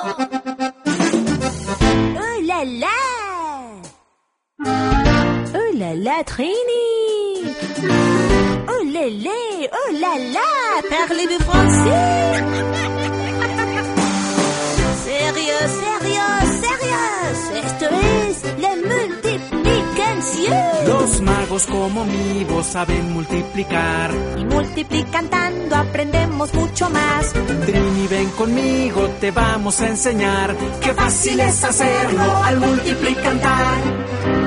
Oh là là! Oh là là, Trini! Oh lélé! Oh là là! Parlez-vous français? Sérieux, sérieux, sérieux! Esto es la multiplicación. Los magos como mi voz saben multiplicar. Y multiplicando aprendemos mucho más. Trini, ven conmigo, te vamos a enseñar. Qué fácil es hacerlo al multiplicar.